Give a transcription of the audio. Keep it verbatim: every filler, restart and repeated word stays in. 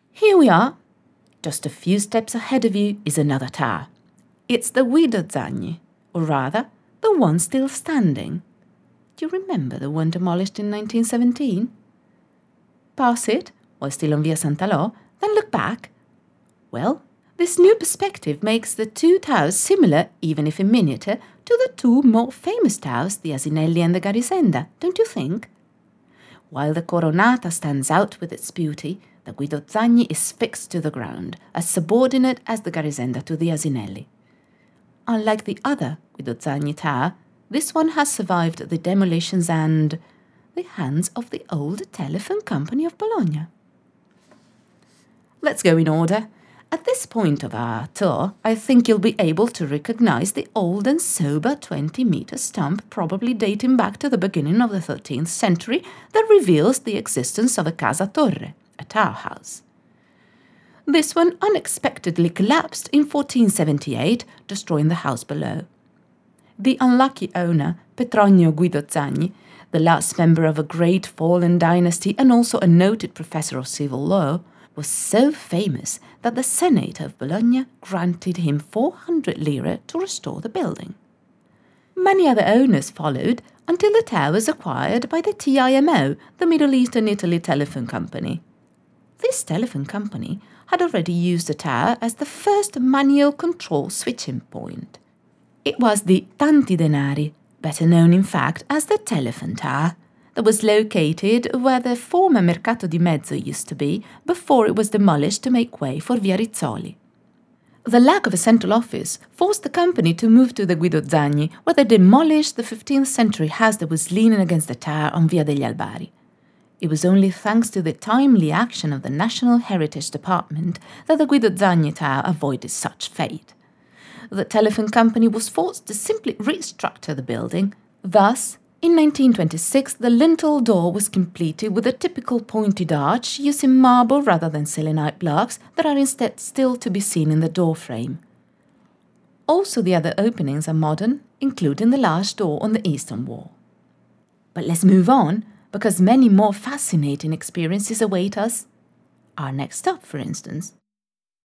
Here we are. Just a few steps ahead of you is another tower. It's the Guido Zani, or rather, the one still standing. Do you remember the one demolished in nineteen seventeen? Pass it, while still on Via Sant'Alò, then look back. Well, this new perspective makes the two towers similar, even if in miniature, to the two more famous towers, the Asinelli and the Garisenda, don't you think? While the Coronata stands out with its beauty, the Guido Zani is fixed to the ground, as subordinate as the Garisenda to the Asinelli. Unlike the other Guido Zani tower, this one has survived the demolitions and the hands of the old telephone company of Bologna. Let's go in order. At this point of our tour, I think you'll be able to recognize the old and sober twenty-meter stump, probably dating back to the beginning of the thirteenth century, that reveals the existence of a Casa Torre, a tower house. This one unexpectedly collapsed in fourteen seventy-eight, destroying the house below. The unlucky owner, Petronio Guido Zani, the last member of a great fallen dynasty and also a noted professor of civil law, was so famous that the Senate of Bologna granted him four hundred lire to restore the building. Many other owners followed until the tower was acquired by the T I M O, the Middle Eastern Italy Telephone Company. This telephone company had already used the tower as the first manual control switching point. It was the Tanti Denari, better known in fact as the Telephone Tower, that was located where the former Mercato di Mezzo used to be before it was demolished to make way for Via Rizzoli. The lack of a central office forced the company to move to the Guido Zani, where they demolished the fifteenth century house that was leaning against the tower on Via degli Albari. It was only thanks to the timely action of the National Heritage Department that the Guido Zani Tower avoided such fate. The telephone company was forced to simply restructure the building. Thus, in nineteen twenty-six, the lintel door was completed with a typical pointed arch using marble rather than selenite blocks that are instead still to be seen in the door frame. Also, the other openings are modern, including the large door on the eastern wall. But let's move on, because many more fascinating experiences await us. Our next stop, for instance,